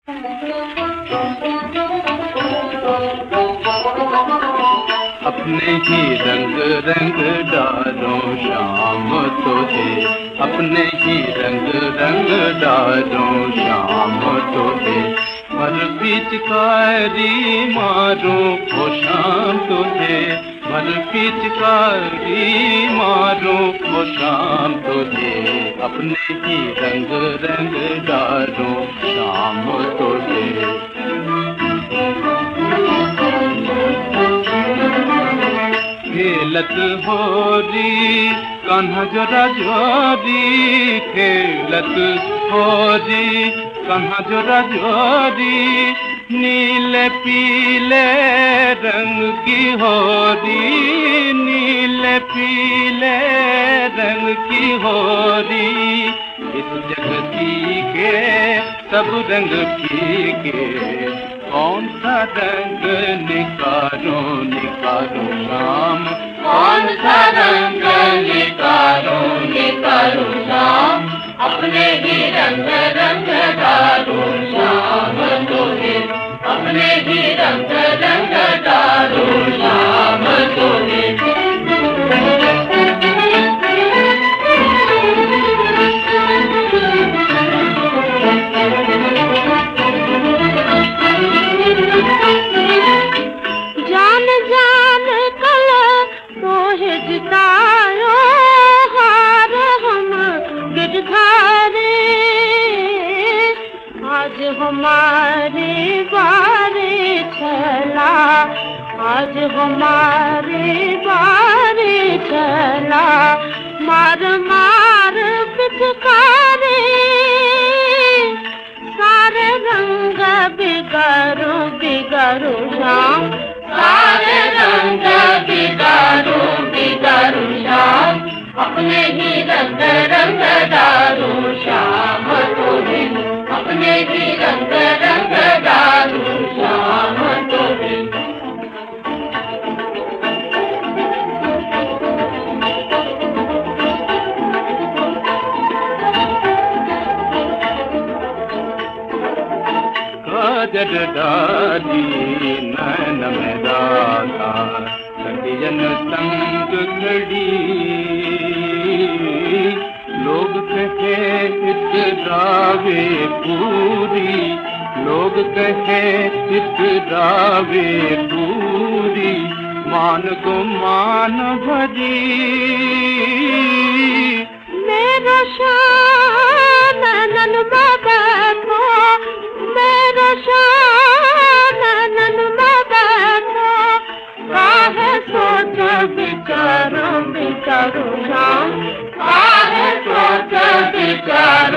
अपने ही रंग रंग डालो शाम तुझे, अपने ही रंग रंग डालो शाम तुझे। भर पिचकारी मारो ओ शाम तुझे, भर पिचकारी मारो ओ शाम तुझे। अपने ही रंग रंग डालो शाम तुझे। खेलत होरी कान्हा जोरा जोरी, खेलत होरी कान्हा जोरा जोरी। नीले पीले रंग की होरी, नीले पीले रंग की होरी। इस जगती के सब रंग फीके, कौन सा रंग निकालो निकालो शाम, कौन सा रंग निकालो निकालो शाम। अपने ही रंग रंग डालो शाम तुझे, अपने ही रंग रंग डालो शाम तुझे। जान जान कल मोहे जितायो, हार हम गिरधारे। आज हमारी बारी चला, आज हमारी बारी चला। मार मार पिचकारी सारे रंग बिगाड़ो बिगाड़ो शाम, सारे रंग बिगाड़ो बिगाड़ो शाम। अपने ही रंग रंग डालो शाम तुझे, अपने ही रंग रंग डालो शाम तुझे। काजल डाली नैन में राधा, सखियन संग खड़ी। लोग कहे इतरावे पूरी, लोग कहे इतरावे पूरी। मान को मान भरी मेरा शान नन बाबा को, मेरा शान नन बाबा को। काहे सोच विचारो विचारो शाम, काहे सोच विचारो